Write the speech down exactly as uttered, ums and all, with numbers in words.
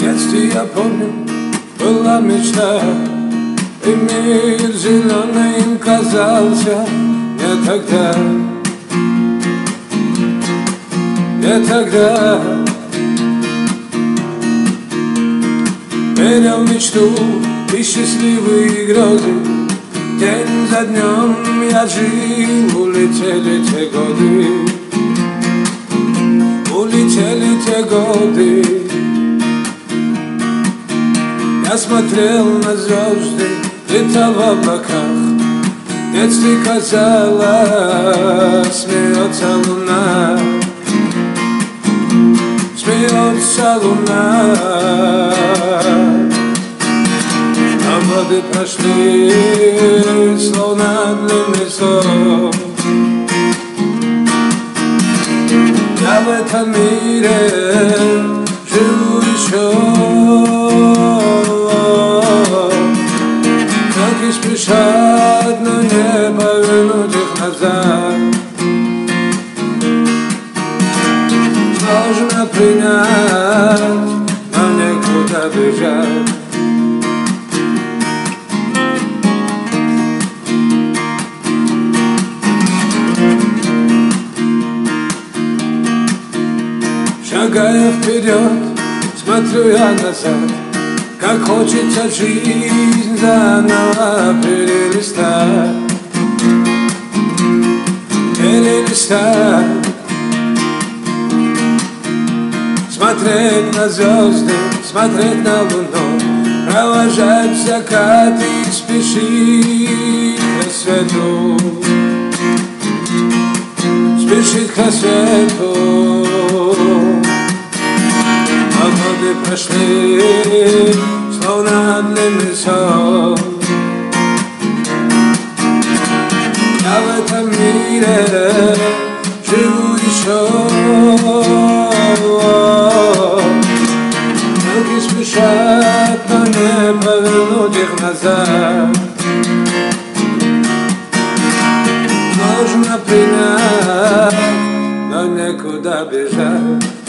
детстве я помню, была мечта, и мир зеленый им казался не тогда, не тогда. Верил в мечту и счастливые грезы, день за днем я жил, улетели те годы, улетели те годы. Я смотрел на звезды, летал в облаках, в детстве казалось, смеется луна, смеется луна. А годы прошли, словно длинный сон. Я в этом мире живу еще, как и спешат, но не повернуть их назад. Сложно принять, но некуда бежать. Шагая вперед, смотрю я назад, как хочется жизнь заново перелистать, перелистать. Смотреть на звезды, смотреть на луну, провожать закат и спешить к рассвету, спешить к рассвету. А годы прошли, словно длинный сон. Я в этом мире живу еще, руки спешат, но не повернуть их назад. Нужно принять, но некуда бежать.